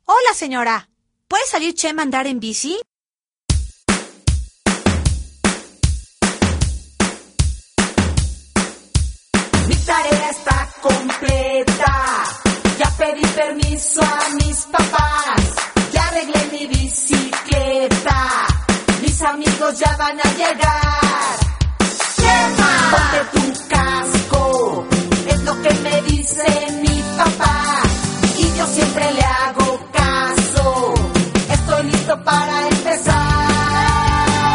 Hola, señora. ¿Puede salir Chema a andar en bici? Mi tarea está completa. Ya pedí permiso a mis papás. Ya arreglé mi bicicleta. Mis amigos ya van a llegar. ¡Chema! Ponte tu casco. Es lo que me dice mi